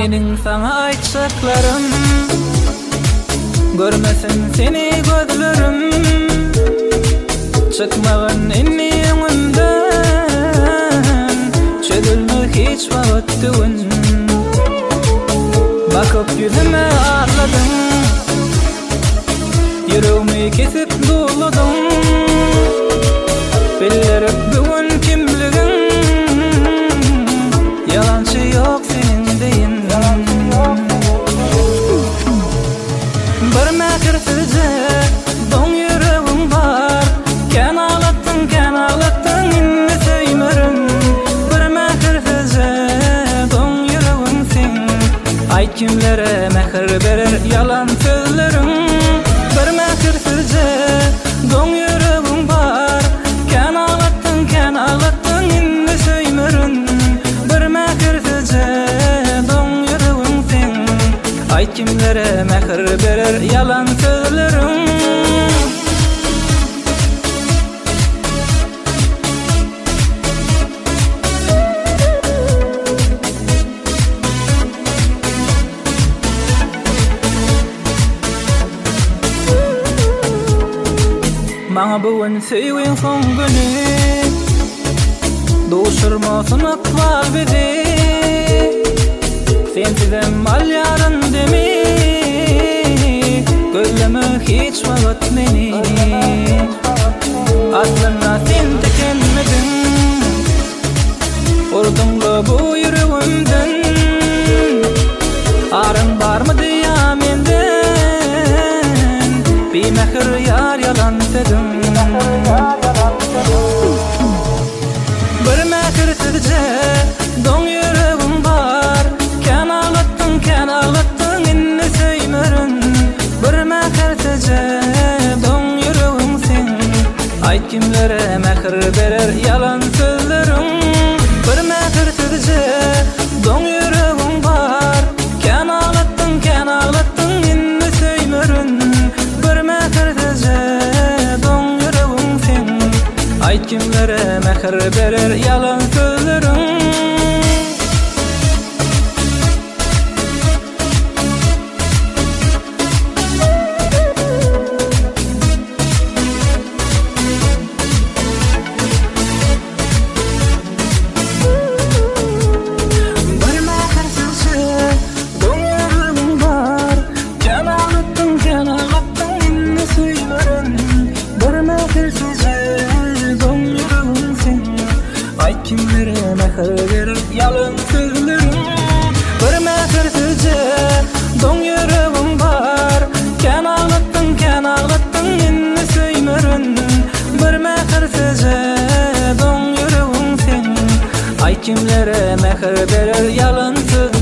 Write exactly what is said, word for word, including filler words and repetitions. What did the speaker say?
Mening sana aytşaklarım, görmesin seni gözlerim. Çıkmağın inni öňümden, çözülmür hiç wagtdyň. Bakıp yüzüme ağladın, yüreğimi kesip doladın. Billerip bugün kimligin, yalançı yok senin deyin. Bir mäkirsizce doň yüreğim var, ken ağlattın, ken ağlattın, inni söýmerim. Bir mäkirsizce doň yüreğim sen, ayt kimlere mehir berer yalan sözlerim. Bir mäkirsizce doň yüreğim var, ken ağlattın, ken ağlattın, inni söýmerim. Bir mäkirsizce doň yüreğim sen, ayt kimlere mehir berer yalan sözlerim. Maňa bugün söýgüň soň güni, doşurmasyn aklal bizi. Sensizem alýaryn demi, gözleme hiç wagt meni. Aslynda sen tekenmedin, urduňla bu yüreğimden. Arın barmy diýär menden, bimehir ýar yalan dedim. Bir mäkirsizce doň yüreğim var, ken ağlattın, ken ağlattın, inni söýmerim. Bir mäkirsizce doň yüreğim sen, ayt kimlere mehir berer yalan sözlerim. Bir mäkirsizce doň yüreğim var, ken ağlattın, ken ağlattın, inni söýmerim. Bir mäkirsizce doň yüreğim sen, ayt kimlere mehir berer yalan sözlerim. Kimlere mehir berer yalan sözlerim. Bir mäkirsizce doň yüreğim var, ken ağlattın, ken ağlattın, inni söýmerim. Bir mäkirsizce doň yüreğim sen, ayt kimlere mehir berer yalan sözlerim.